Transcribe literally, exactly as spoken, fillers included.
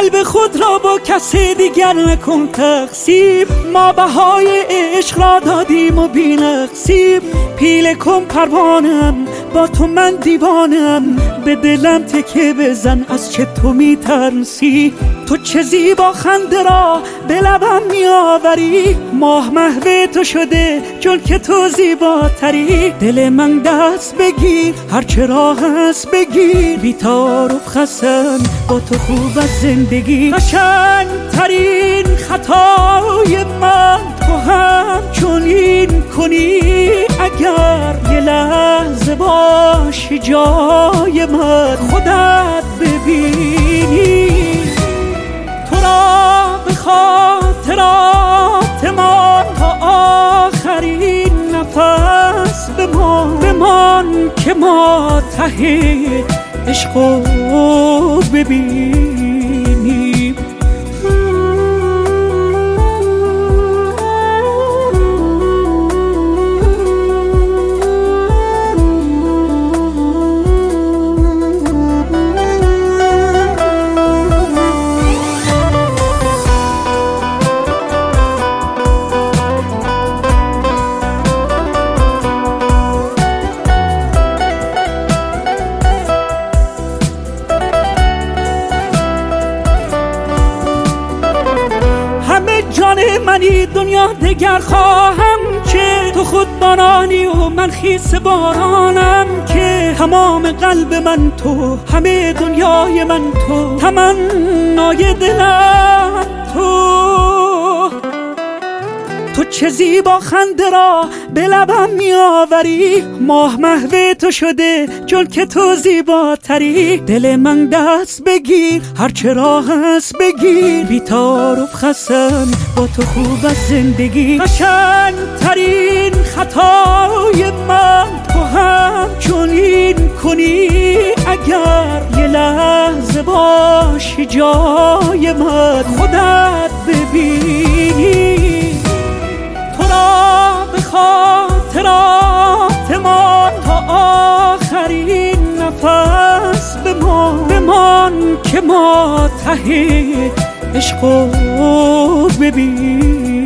قلب خود را با کسی دیگر نکن تقسیم. ما بهای عشق را دادیم و بی نقصیم. پیله کن پروانم با تو من دیوانم، به دلم تکه بزن از چه تو میترسی. تو چه زیبا خنده را به لبم میآوری، ماه محو تو شده چون که تو زیباتری. دل من دست بگیر هرچه راه هست بگیر، بی تعارف خسن با تو خوب از زندگی. قشنگ ترین خطای من تو هم چنین کنی، اگر یه لحظه باشی جای من خودت ببینی. تو را به خاطرات من تا آخرین نفس بمان، بمان که ما ته عشقو ببینیم. جان منی دنیا دگر خواهم که تو خود بارانی و من خیس بارانم، که تمام قلب من تو، همه دنیای من تو، تمنای دلم تو. تو چه زیبا خنده را به لبم میآوری، ماه محو تو شده چون که تو زیباتری. دل من دست بگیر هرچه راه هست بگیر، بی تعارف خسن با تو خوب از زندگی. قشنگ ترین خطای من تو هم چنین کنی، اگر یه لحظه باشی جای من خودت ببینی. به خاطرات من تا آخرین نفس بمان، بمان که ما ته عشقو ببین.